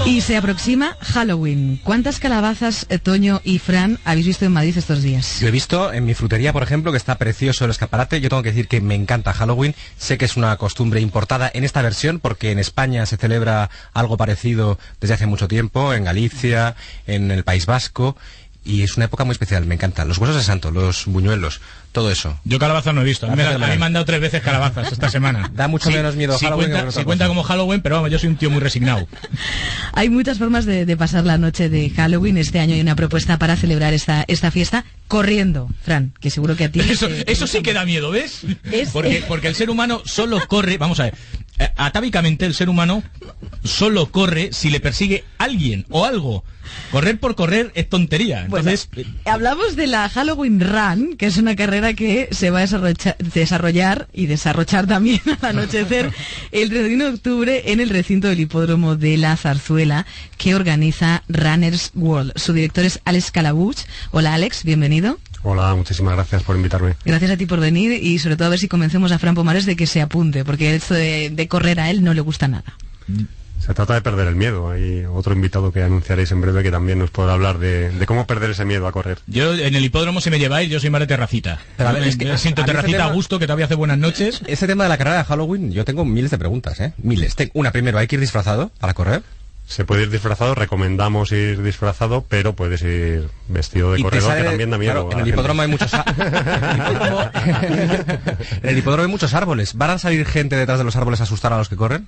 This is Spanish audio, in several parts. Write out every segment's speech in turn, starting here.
Y se aproxima Halloween. ¿Cuántas calabazas, Toño y Fran, habéis visto en Madrid estos días? Yo he visto en mi frutería, por ejemplo, que está precioso el escaparate. Yo tengo que decir que me encanta Halloween. Sé que es una costumbre importada en esta versión, porque en España se celebra algo parecido desde hace mucho tiempo, en Galicia, en el País Vasco. Y es una época muy especial, me encantan. Los huesos de santo, los buñuelos, todo eso. Yo calabazas no he visto. A mí me han dado 3 veces calabazas esta semana. Da mucho menos miedo Halloween. Sí cuenta como Halloween, pero vamos, yo soy un tío muy resignado. Hay muchas formas de pasar la noche de Halloween. Este año hay una propuesta para celebrar esta fiesta corriendo, Fran, que seguro que a ti... Eso sí que da miedo, ¿ves? Porque el ser humano solo corre... Vamos a ver. Atávicamente el ser humano solo corre si le persigue alguien o algo. Correr por correr es tontería. Entonces, hablamos de la Halloween Run, que es una carrera que se va a desarrollar y desarrochar también al anochecer el 31 de octubre en el recinto del hipódromo de la Zarzuela, que organiza Runners World. Su director es Alex Calabuch. Hola Alex, bienvenido. Hola, muchísimas gracias por invitarme. Gracias a ti por venir y sobre todo a ver si convencemos a Fran Pomares de que se apunte, porque esto de correr a él no le gusta nada. Se trata de perder el miedo. Hay otro invitado que anunciaréis en breve que también nos podrá hablar de cómo perder ese miedo a correr. Yo en el hipódromo, si me lleváis, yo soy más de terracita. Pero a ver, es que siento terracita a gusto, que todavía hace buenas noches. Ese tema de la carrera de Halloween, yo tengo miles de preguntas, miles. Una, primero, ¿hay que ir disfrazado para correr? Se puede ir disfrazado, recomendamos ir disfrazado, pero puedes ir vestido de corredor, que también da miedo. Claro, en el hipódromo hay muchos en el hipódromo hay muchos árboles. ¿Van a salir gente detrás de los árboles a asustar a los que corren?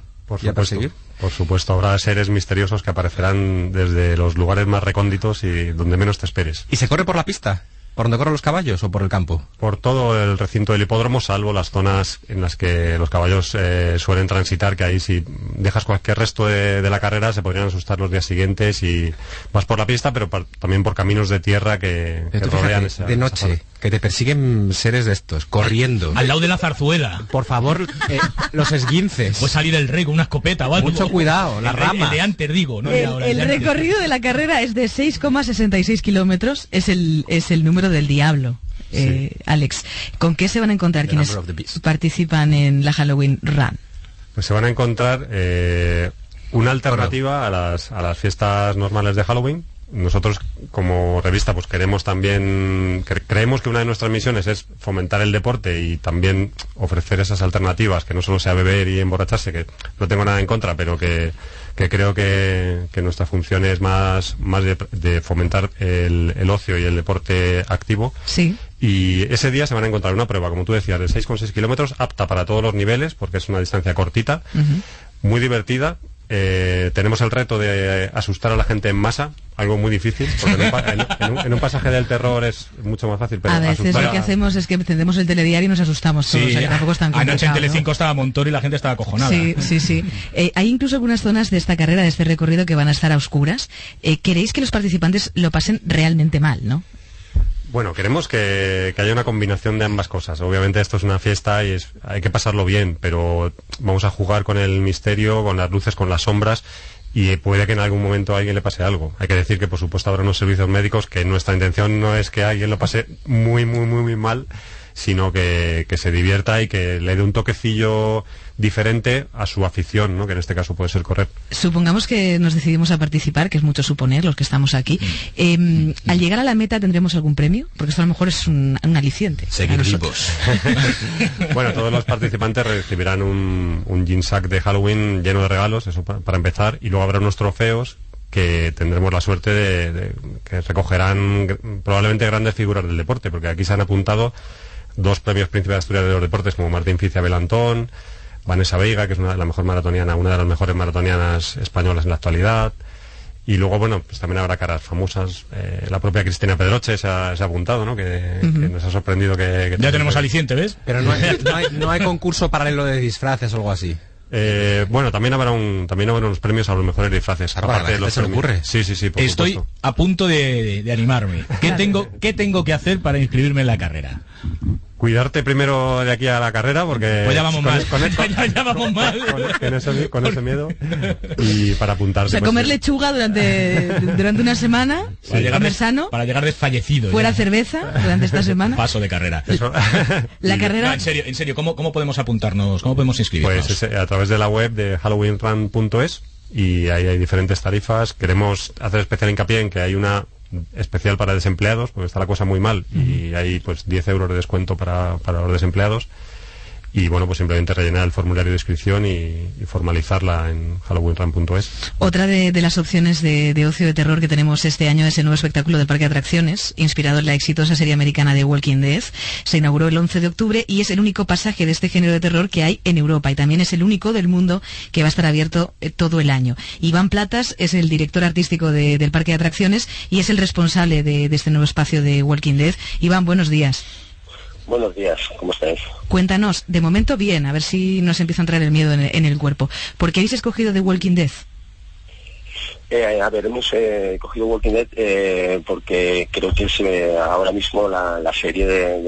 Por supuesto, habrá seres misteriosos que aparecerán desde los lugares más recónditos y donde menos te esperes. ¿Y se corre por la pista? ¿Por donde corren los caballos o por el campo? Por todo el recinto del hipódromo, salvo las zonas en las que los caballos suelen transitar, que ahí si dejas cualquier resto de la carrera se podrían asustar los días siguientes, y vas por la pista, pero también por caminos de tierra que rodean esa de noche, que te persiguen seres de estos, corriendo. Al lado de la Zarzuela. Por favor, los esguinces. Puede salir el rey con una escopeta o algo. Mucho cuidado, la rama. El de antes, digo. No el recorrido de la carrera es de 6,66 kilómetros, es el número del diablo. Sí. Alex, ¿con qué se van a encontrar quienes participan en la Halloween Run? Pues se van a encontrar una alternativa a las fiestas normales de Halloween. Nosotros, como revista, pues queremos también, creemos que una de nuestras misiones es fomentar el deporte y también ofrecer esas alternativas, que no solo sea beber y emborracharse, que no tengo nada en contra, pero que creo que nuestra función es más de fomentar el ocio y el deporte activo. Sí. Y ese día se van a encontrar una prueba, como tú decías, de 6,6 kilómetros, apta para todos los niveles, porque es una distancia cortita, muy divertida. Tenemos el reto de asustar a la gente en masa, algo muy difícil, porque en un pasaje del terror es mucho más fácil. Pero a veces lo que hacemos es que encendemos el telediario y nos asustamos todos, o sea, que tampoco es tan complicado. Anoche en Telecinco estaba Montoro y la gente estaba acojonada. Sí. Hay incluso algunas zonas de esta carrera, de este recorrido, que van a estar a oscuras. Queréis que los participantes lo pasen realmente mal, ¿no? Bueno, queremos que haya una combinación de ambas cosas. Obviamente esto es una fiesta y hay que pasarlo bien, pero vamos a jugar con el misterio, con las luces, con las sombras, y puede que en algún momento a alguien le pase algo. Hay que decir que, por supuesto, habrá unos servicios médicos, que nuestra intención no es que alguien lo pase muy mal, sino que se divierta y que le dé un toquecillo diferente a su afición, ¿no? Que en este caso puede ser correr. Supongamos que nos decidimos a participar, que es mucho suponer, los que estamos aquí. Al llegar a la meta, ¿tendremos algún premio? Porque esto a lo mejor es un aliciente. Seguir vivos. Bueno, todos los participantes recibirán un jean sack de Halloween lleno de regalos, eso para empezar, y luego habrá unos trofeos que tendremos la suerte de que recogerán probablemente grandes figuras del deporte, porque aquí se han apuntado 2 premios Príncipe de Asturias de los deportes, como Martín Ficia Belantón, Vanessa Veiga, que es una de las mejores maratonianas españolas en la actualidad. Y luego, bueno, pues también habrá caras famosas. La propia Cristina Pedroche se ha apuntado, ¿no? Que nos ha sorprendido que ya tenemos aliciente, ¿ves? Pero no hay concurso paralelo de disfraces o algo así. Bueno, también habrá unos premios a los mejores disfraces. Aparte de los se le ocurre. Sí, por Estoy supuesto. a punto de animarme. ¿Qué tengo que hacer para inscribirme en la carrera? Cuidarte primero de aquí a la carrera, porque... Pues ya vamos mal. Ya vamos mal. Con ese miedo. Y para apuntarse... O sea, comer lechuga durante una semana, comer sano... Para llegar desfallecido. Fuera cerveza durante esta semana. Paso de carrera. La carrera... No, en serio, ¿cómo podemos apuntarnos? ¿Cómo podemos inscribirnos? Pues a través de la web de halloweenrun.es. y ahí hay diferentes tarifas. Queremos hacer especial hincapié en que hay una especial para desempleados, porque está la cosa muy mal, y hay pues 10 euros de descuento para los desempleados. Y bueno, pues simplemente rellenar el formulario de inscripción y formalizarla en halloweenrun.es. Otra de las opciones de ocio de terror que tenemos este año es el nuevo espectáculo del Parque de Atracciones, inspirado en la exitosa serie americana de Walking Dead. Se inauguró el 11 de octubre y es el único pasaje de este género de terror que hay en Europa, y también es el único del mundo que va a estar abierto todo el año. Iván Platas es el director artístico del Parque de Atracciones y es el responsable de este nuevo espacio de Walking Dead. Iván, buenos días. Buenos días, ¿cómo estáis? Cuéntanos, de momento bien, a ver si nos empieza a entrar el miedo en el cuerpo. ¿Por qué habéis escogido The Walking Dead? Hemos cogido Walking Dead porque creo que es ahora mismo la serie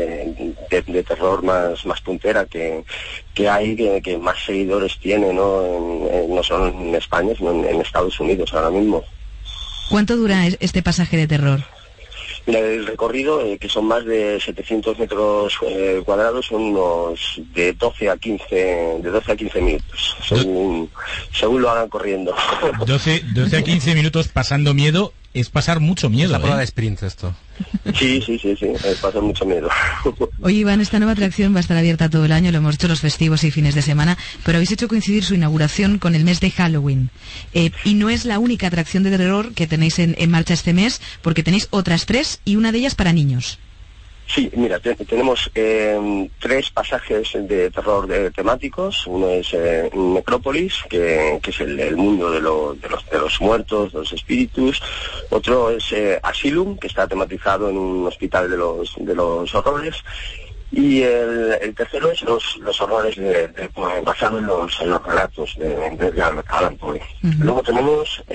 de terror más puntera que hay, que más seguidores tiene, no solo en España, sino en Estados Unidos ahora mismo. ¿Cuánto dura este pasaje de terror? Mira, el recorrido, que son más de 700 metros cuadrados, son unos de 12 a 15 minutos, según lo hagan corriendo. 12 a 15 minutos pasando miedo, es pasar mucho miedo. Es la prueba de sprint esto. Sí, es pasar mucho miedo. Oye, Iván, esta nueva atracción va a estar abierta todo el año, lo hemos hecho los festivos y fines de semana, pero habéis hecho coincidir su inauguración con el mes de Halloween. Y no es la única atracción de terror que tenéis en marcha este mes, porque tenéis otras 3 y una de ellas para niños. Sí, mira, tenemos 3 pasajes de terror temáticos. Uno es Necrópolis, que es el mundo de los muertos, de los espíritus. Otro es Asylum, que está tematizado en un hospital de los horrores. Y el tercero es los horrores basado en los relatos de Alan Poe. Luego tenemos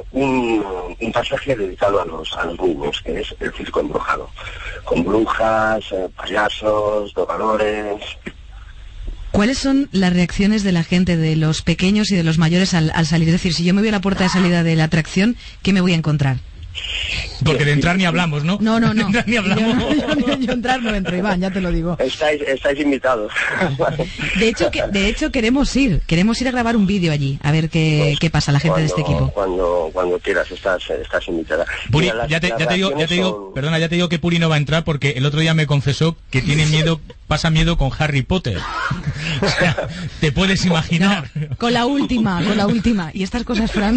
un pasaje dedicado a los niños, que es el circo embrujado, con brujas, payasos, domadores. ¿Cuáles son las reacciones de la gente, de los pequeños y de los mayores al salir? Es decir, si yo me voy a la puerta de salida de la atracción, ¿qué me voy a encontrar? Porque de entrar ni hablamos, ¿no? No. De entrar ni hablamos. Yo entrar no entro, Iván, ya te lo digo. Estáis invitados. De hecho queremos ir a grabar un vídeo allí, a ver qué pasa la gente de este equipo. Cuando quieras, estás invitada. Puri, ya te digo que Puri no va a entrar porque el otro día me confesó que tiene miedo, pasa miedo con Harry Potter. O sea, te puedes imaginar. No, con la última. Y estas cosas, Fran.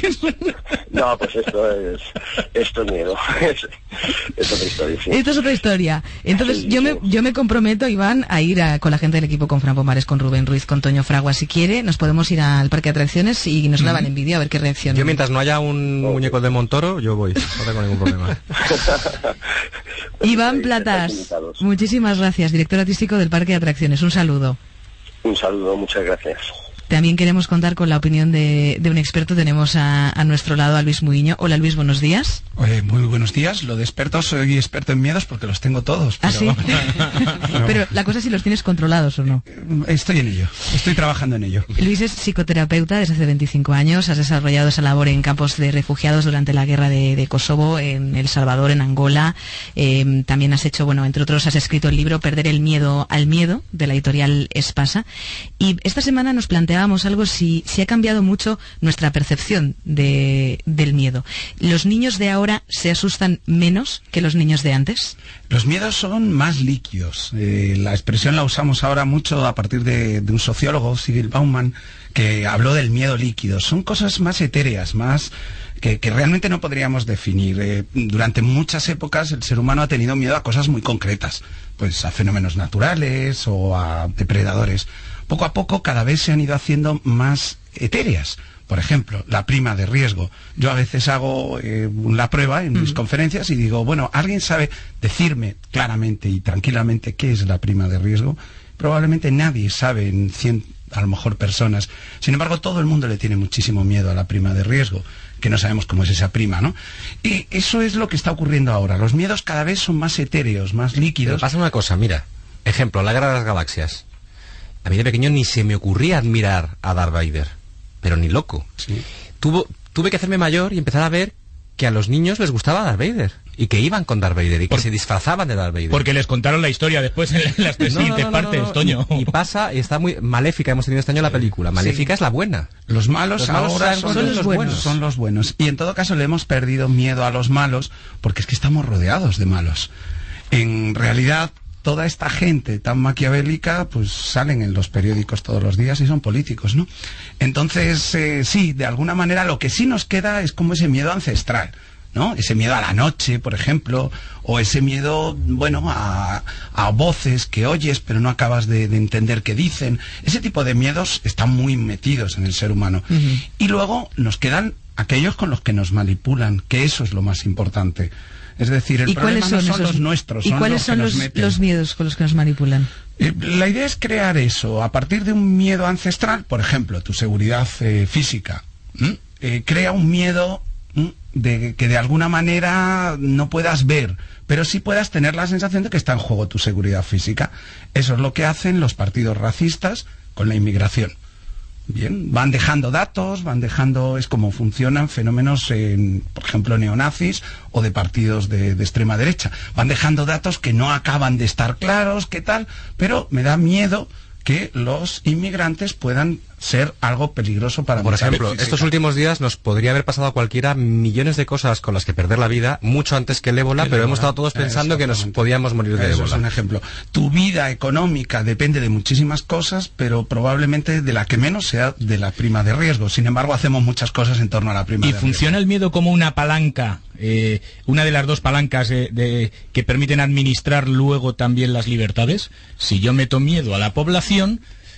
No, pues esto es miedo. Es otra historia, sí. Esto es otra historia. Entonces, sí, yo me comprometo, Iván, a ir con la gente del equipo, con Fran Pomares, con Rubén Ruiz, con Toño Fragua. Si quiere, nos podemos ir al parque de atracciones y nos graban en vídeo a ver qué reacción. Yo, mientras no haya un muñeco de Montoro, yo voy. No tengo ningún problema. Iván Platas, muchísimas gracias, director artístico del parque de atracciones. Un saludo. Un saludo, muchas gracias. También queremos contar con la opinión de un experto. Tenemos a nuestro lado a Luis Muiño. Hola, Luis, buenos días. Muy buenos días. Lo de expertos, soy experto en miedos porque los tengo todos. Pero... ¿Ah, sí? No. Pero la cosa es si los tienes controlados o no. Estoy en ello. Estoy trabajando en ello. Luis es psicoterapeuta desde hace 25 años. Has desarrollado esa labor en campos de refugiados durante la guerra de Kosovo, en El Salvador, en Angola. También has hecho, entre otros, has escrito el libro Perder el miedo al miedo, de la editorial Espasa. Y esta semana nos planteábamos algo, si ha cambiado mucho nuestra percepción del miedo. ¿Los niños de ahora se asustan menos que los niños de antes? Los miedos son más líquidos. La expresión la usamos ahora mucho a partir de un sociólogo, Cyril Bauman, que habló del miedo líquido. Son cosas más etéreas, más que realmente no podríamos definir. Durante muchas épocas el ser humano ha tenido miedo a cosas muy concretas, pues a fenómenos naturales o a depredadores. Poco a poco cada vez se han ido haciendo más etéreas. Por ejemplo, la prima de riesgo. Yo a veces hago la prueba en mis conferencias y digo, ¿alguien sabe decirme claramente y tranquilamente qué es la prima de riesgo? Probablemente nadie sabe en 100, a lo mejor, personas. Sin embargo, todo el mundo le tiene muchísimo miedo a la prima de riesgo, que no sabemos cómo es esa prima, ¿no? Y eso es lo que está ocurriendo ahora. Los miedos cada vez son más etéreos, más líquidos. Pero pasa una cosa, mira. Ejemplo, la Guerra de las Galaxias. A mí de pequeño ni se me ocurría admirar a Darth Vader, pero ni loco. Sí. Tuve que hacerme mayor y empezar a ver que a los niños les gustaba Darth Vader y que iban con Darth Vader y que se disfrazaban de Darth Vader. Porque les contaron la historia después en las tres siguientes partes, Toño. Y pasa, y está muy... Maléfica, hemos tenido este año la película. Maléfica es la buena. Los malos ahora son los buenos. Son los buenos. Y en todo caso le hemos perdido miedo a los malos porque es que estamos rodeados de malos. En realidad, toda esta gente tan maquiavélica, pues salen en los periódicos todos los días y son políticos, ¿no? Entonces, sí, de alguna manera lo que sí nos queda es como ese miedo ancestral, ¿no? Ese miedo a la noche, por ejemplo, o ese miedo, bueno, a voces que oyes pero no acabas de entender qué dicen. Ese tipo de miedos están muy metidos en el ser humano. Y luego nos quedan aquellos con los que nos manipulan, que eso es lo más importante. Es decir, el problema no son los nuestros, son ¿cuáles son los miedos con los que nos manipulan? La idea es crear eso, a partir de un miedo ancestral, por ejemplo, tu seguridad física. Crea un miedo de que de alguna manera no puedas ver, pero sí puedas tener la sensación de que está en juego tu seguridad física. Eso es lo que hacen los partidos racistas con la inmigración. Bien, van dejando datos, es como funcionan fenómenos, por ejemplo, neonazis o de partidos de extrema derecha. Van dejando datos que no acaban de estar claros, qué tal, pero me da miedo que los inmigrantes puedan ser algo peligroso para por ejemplo, estos últimos días nos podría haber pasado a cualquiera millones de cosas con las que perder la vida, mucho antes que el ébola, pero hemos estado todos pensando que nos podíamos morir de ébola. Eso es un ejemplo. Tu vida económica depende de muchísimas cosas, pero probablemente de la que menos sea de la prima de riesgo. Sin embargo, hacemos muchas cosas en torno a la prima de riesgo. ¿Y funciona el miedo como una palanca, una de las dos palancas que permiten administrar luego también las libertades? Si yo meto miedo a la población,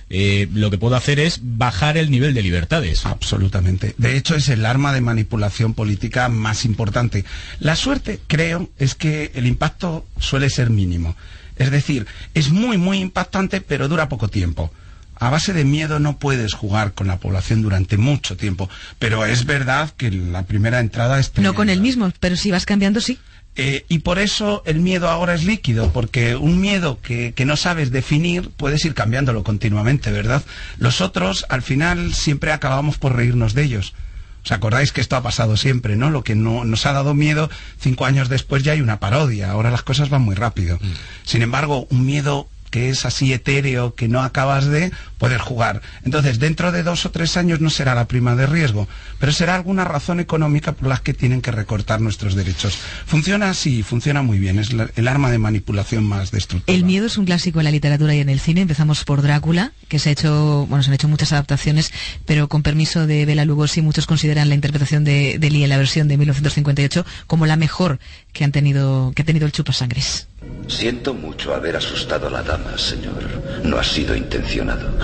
lo que puedo hacer es bajar el nivel de libertades. Absolutamente. De hecho, es el arma de manipulación política más importante. La suerte, creo, es que el impacto suele ser mínimo. Es decir, es muy, muy impactante, pero dura poco tiempo. A base de miedo no puedes jugar con la población durante mucho tiempo. Pero es verdad que la primera entrada es tremenda. No con el mismo, pero si vas cambiando, sí. Y por eso el miedo ahora es líquido, porque un miedo que no sabes definir, puedes ir cambiándolo continuamente, ¿verdad? Los otros, al final, siempre acabamos por reírnos de ellos. ¿Os acordáis que esto ha pasado siempre, no? Lo que no nos ha dado miedo, 5 años después ya hay una parodia. Ahora las cosas van muy rápido. Sin embargo, un miedo que es así etéreo, que no acabas de poder jugar. Entonces, dentro de 2 o 3 años no será la prima de riesgo, pero será alguna razón económica por la que tienen que recortar nuestros derechos. Funciona así, funciona muy bien, es el arma de manipulación más destructiva. El miedo es un clásico en la literatura y en el cine. Empezamos por Drácula, que se han hecho muchas adaptaciones, pero con permiso de Bela Lugosi, muchos consideran la interpretación de Lee en la versión de 1958 como la mejor que ha tenido el Chupasangres. Siento mucho haber asustado a la dama, señor. No ha sido intencionado.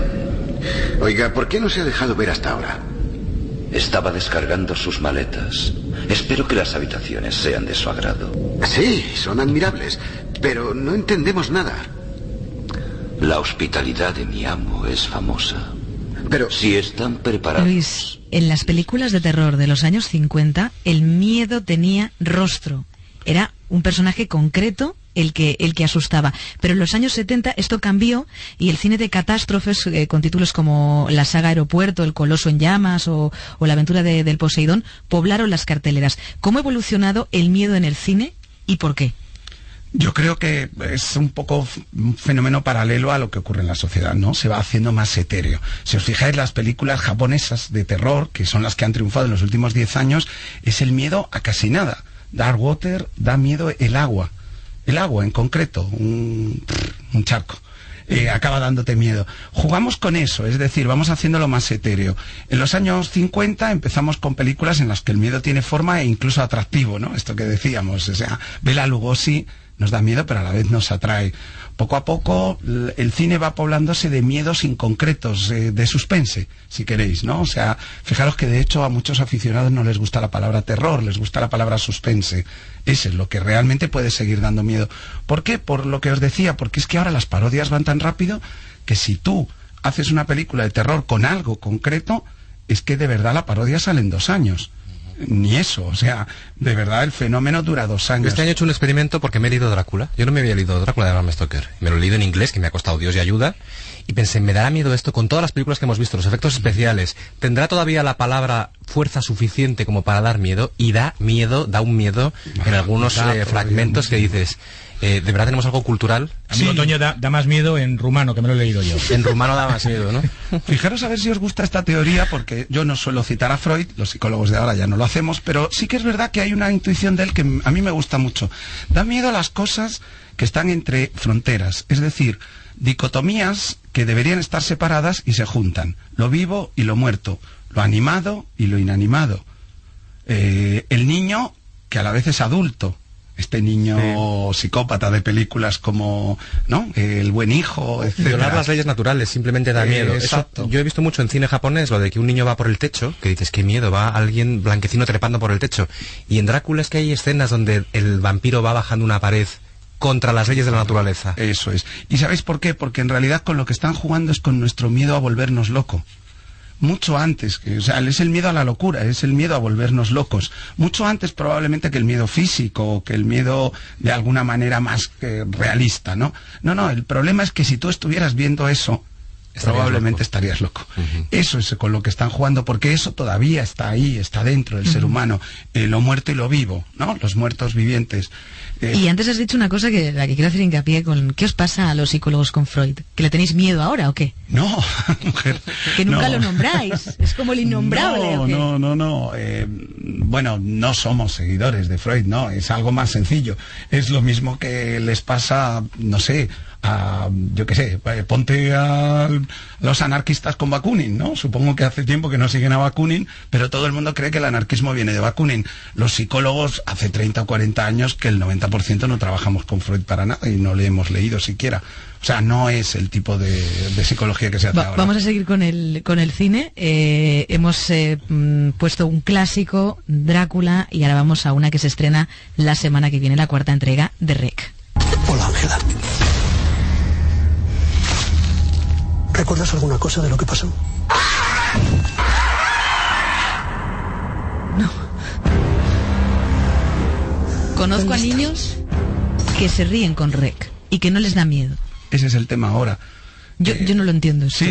Oiga, ¿por qué no se ha dejado ver hasta ahora? Estaba descargando sus maletas. Espero que las habitaciones sean de su agrado. Sí, son admirables, pero no entendemos nada. La hospitalidad de mi amo es famosa. Pero si están preparados... Luis, en las películas de terror de los años 50, el miedo tenía rostro. Era un personaje concreto el que asustaba. Pero en los años 70 esto cambió y el cine de catástrofes, con títulos como la saga Aeropuerto, El Coloso en Llamas o La aventura del Poseidón, poblaron las carteleras. ¿Cómo ha evolucionado el miedo en el cine y por qué? Yo creo que es un poco un fenómeno paralelo a lo que ocurre en la sociedad, ¿no? Se va haciendo más etéreo. Si os fijáis, las películas japonesas de terror, que son las que han triunfado en los últimos 10 años, es el miedo a casi nada. Dark Water da miedo el agua en concreto, un charco. Acaba dándote miedo. Jugamos con eso, es decir, vamos haciéndolo más etéreo. En los años 50 empezamos con películas en las que el miedo tiene forma e incluso atractivo, ¿no? Esto que decíamos, o sea, Bela Lugosi nos da miedo pero a la vez nos atrae. Poco a poco el cine va poblándose de miedos inconcretos, de suspense, si queréis, ¿no? O sea, fijaros que de hecho a muchos aficionados no les gusta la palabra terror, les gusta la palabra suspense. Ese es lo que realmente puede seguir dando miedo. ¿Por qué? Por lo que os decía, porque es que ahora las parodias van tan rápido que si tú haces una película de terror con algo concreto, es que de verdad la parodia sale en 2 años. Ni eso, o sea, de verdad el fenómeno dura 2 años. Este año he hecho un experimento porque me he leído Drácula. Yo no me había leído Drácula de Bram Stoker. Me lo he leído en inglés, que me ha costado Dios y ayuda. Y pensé, me dará miedo esto con todas las películas que hemos visto, los efectos especiales. ¿Tendrá todavía la palabra fuerza suficiente como para dar miedo? Y da un miedo en algunos fragmentos que dices... ¿de verdad tenemos algo cultural? A mí Otoño da más miedo en rumano, que me lo he leído yo. En rumano da más miedo, ¿no? Fijaros a ver si os gusta esta teoría, porque yo no suelo citar a Freud, los psicólogos de ahora ya no lo hacemos, pero sí que es verdad que hay una intuición de él que a mí me gusta mucho. Da miedo a las cosas que están entre fronteras, es decir, dicotomías que deberían estar separadas y se juntan. Lo vivo y lo muerto, lo animado y lo inanimado. El niño que a la vez es adulto. Este niño psicópata de películas como, ¿no? El buen hijo, etc. Violar las leyes naturales simplemente da miedo. Exacto. Eso, yo he visto mucho en cine japonés lo de que un niño va por el techo, que dices, qué miedo, va alguien blanquecino trepando por el techo. Y en Drácula es que hay escenas donde el vampiro va bajando una pared contra las leyes de la naturaleza. Eso es. ¿Y sabéis por qué? Porque en realidad con lo que están jugando es con nuestro miedo a volvernos locos. Mucho antes, o sea, es el miedo a la locura, es el miedo a volvernos locos. Mucho antes probablemente que el miedo físico, que el miedo de alguna manera más realista, ¿no? No, el problema es que si tú estuvieras viendo eso, probablemente estarías loco. Eso es con lo que están jugando, porque eso todavía está ahí, está dentro del ser humano. Lo muerto y lo vivo, ¿no? Los muertos vivientes. Y antes has dicho una cosa que la que quiero hacer hincapié con... ¿Qué os pasa a los psicólogos con Freud? ¿Que le tenéis miedo ahora o qué? No, mujer. Que nunca lo nombráis. Es como el innombrable. No. Bueno, no somos seguidores de Freud, no. Es algo más sencillo. Es lo mismo que les pasa, no sé... yo qué sé, ponte a los anarquistas con Bakunin, ¿no? Supongo que hace tiempo que no siguen a Bakunin, pero todo el mundo cree que el anarquismo viene de Bakunin. Los psicólogos hace 30 o 40 años que el 90% no trabajamos con Freud para nada y no le hemos leído siquiera. O sea, no es el tipo de psicología que se hace ahora. Vamos a seguir con el cine. Hemos puesto un clásico, Drácula, y ahora vamos a una que se estrena la semana que viene, la 4ª entrega de REC. Hola, Ángela. ¿Recuerdas alguna cosa de lo que pasó? No. Conozco a niños que se ríen con REC y que no les da miedo. Ese es el tema ahora. Yo no lo entiendo. Sí.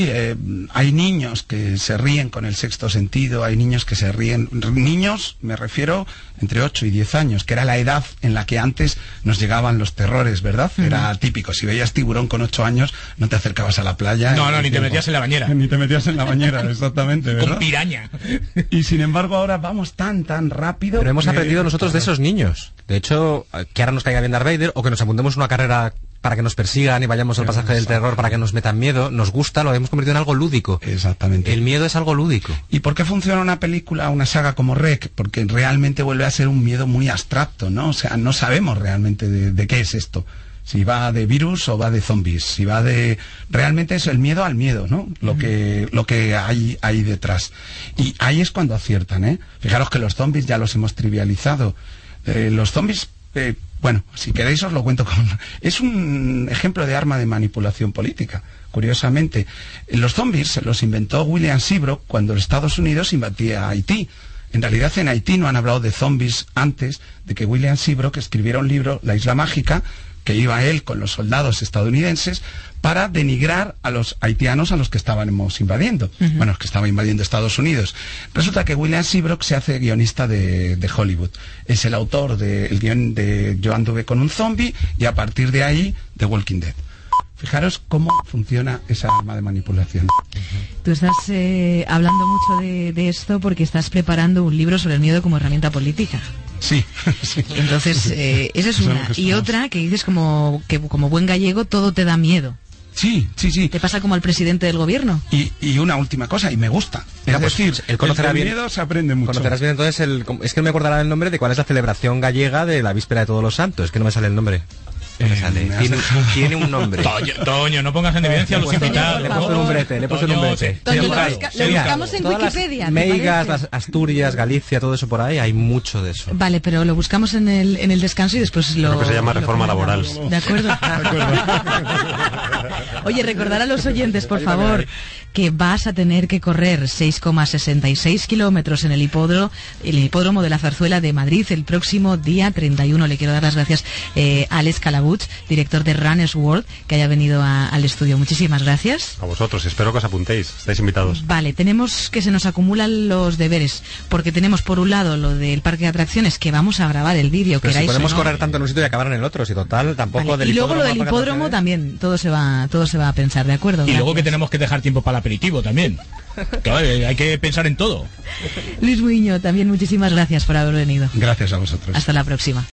Hay niños que se ríen con el sexto sentido, hay niños que se ríen... Niños, me refiero, entre 8 y 10 años, que era la edad en la que antes nos llegaban los terrores, ¿verdad? Era típico. Si veías tiburón con 8 años, no te acercabas a la playa. No, ni te metías en la bañera. Ni te metías en la bañera, exactamente, ¿verdad? Con piraña. Y sin embargo ahora vamos tan rápido... Pero hemos aprendido nosotros de esos niños. De hecho, que ahora nos caiga bien Darth Vader o que nos apuntemos una carrera... para que nos persigan y vayamos al pasaje del terror, para que nos metan miedo, nos gusta, lo hemos convertido en algo lúdico. Exactamente. El miedo es algo lúdico. ¿Y por qué funciona una película, una saga como REC? Porque realmente vuelve a ser un miedo muy abstracto, ¿no? O sea, no sabemos realmente de qué es esto. Si va de virus o va de zombies, si va de... Realmente es el miedo al miedo, ¿no? Lo que hay detrás. Y ahí es cuando aciertan, ¿eh? Fijaros que los zombies ya los hemos trivializado. Los zombies... bueno, si queréis os lo cuento es un ejemplo de arma de manipulación política, curiosamente. Los zombies se los inventó William Seabrook cuando los Estados Unidos invadía Haití. En realidad en Haití no han hablado de zombies antes de que William Seabrook escribiera un libro, La Isla Mágica, que iba él con los soldados estadounidenses para denigrar a los haitianos a los que estábamos invadiendo. Bueno, los que estaba invadiendo Estados Unidos. Resulta que William Seabrook se hace guionista de Hollywood. Es el autor del guión de Yo anduve con un zombie y a partir de ahí The Walking Dead. Fijaros cómo funciona esa arma de manipulación. Tú estás hablando mucho de esto porque estás preparando un libro sobre el miedo como herramienta política. Sí. Entonces, esa es una. Y otra que dices como buen gallego, todo te da miedo. Sí. ¿Te pasa como al presidente del gobierno? Y una última cosa, y me gusta. Es decir, él conocerá bien, miedo se aprende mucho. Conocerás bien entonces es que no me acordará el nombre de cuál es la celebración gallega de la víspera de Todos los Santos. Es que no me sale el nombre. Tiene un nombre. Toño, no pongas en evidencia a los invitados. Le he puesto un brete. Toño, lo buscamos en Wikipedia. Meigas, las Asturias, Galicia, todo eso por ahí, hay mucho de eso. Vale, pero lo buscamos en el descanso y después lo... Creo que se llama reforma laboral. De acuerdo. Oye, recordar a los oyentes, por favor, que vas a tener que correr 6,66 kilómetros en el hipódromo de la Zarzuela de Madrid el próximo día 31. Le quiero dar las gracias a Alex Calabuch, director de Runners World, que haya venido al estudio. Muchísimas gracias. A vosotros, espero que os apuntéis, estáis invitados. Vale, tenemos que se nos acumulan los deberes, porque tenemos por un lado lo del parque de atracciones, que vamos a grabar el vídeo. Pero si podemos correr tanto en un sitio y acabar en el otro, si total, tampoco del y luego lo del hipódromo también, todo se va a pensar, ¿de acuerdo? Y luego que tenemos que dejar tiempo para el aperitivo también. Claro, hay que pensar en todo. Luis Muiño, también muchísimas gracias por haber venido. Gracias a vosotros. Hasta la próxima.